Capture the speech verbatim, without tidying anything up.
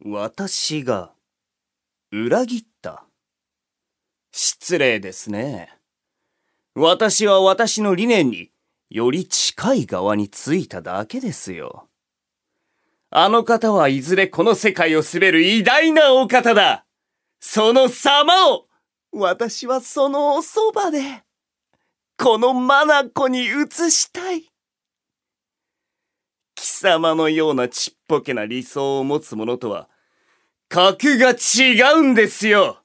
私が裏切った。失礼ですね。私は私の理念により近い側についただけですよ。あの方はいずれこの世界を滑る偉大なお方だ。その様を、私はそのおそばで、この眼に映したい。貴様のようなちっぽけな理想を持つ者とは、格が違うんですよ。